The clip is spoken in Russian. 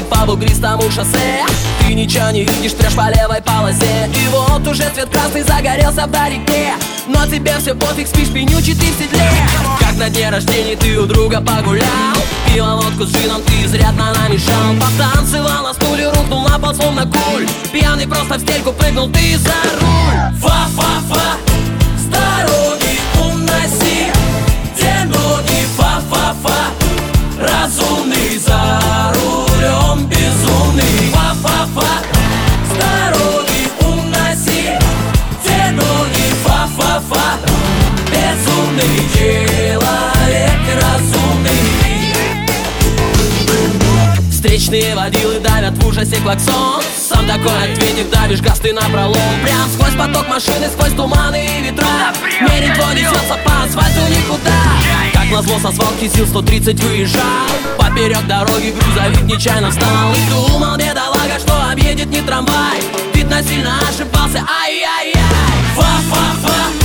едет по бугристому шоссе. Ты ничего не видишь, трешь по левой полосе. И вот уже цвет красный загорелся вдалеке. Но тебе все пофиг, спишь пенючий ты в седле. Как на дне рождения ты у друга погулял, пила водку с джином, ты изрядно намешал. Потанцевал на стуле, рухнул на пол словно куль. Пьяный просто в стельку прыгнул ты за руль. Фа-фа-фа, с дороги уноси, где ноги, фа-фа-фа. Разумный за рулем безумный. Фа-фа-фа, с дороги уноси, где ноги, фа-фа-фа. Безумный человек разумный. Встречные водилы давят в ужасе клаксон. Сам такой ответик, давишь газ ты напролом. Прям сквозь поток машины, сквозь туманы и ветра. Мерень твой несется по асфальту никуда. Как назло со свалки сил 130 выезжал. Поперек дороги грузовик нечаянно встал. И думал бедолага, что объедет не трамвай. Видно сильно ошибался, ай-яй-яй. Фа-фа-фа,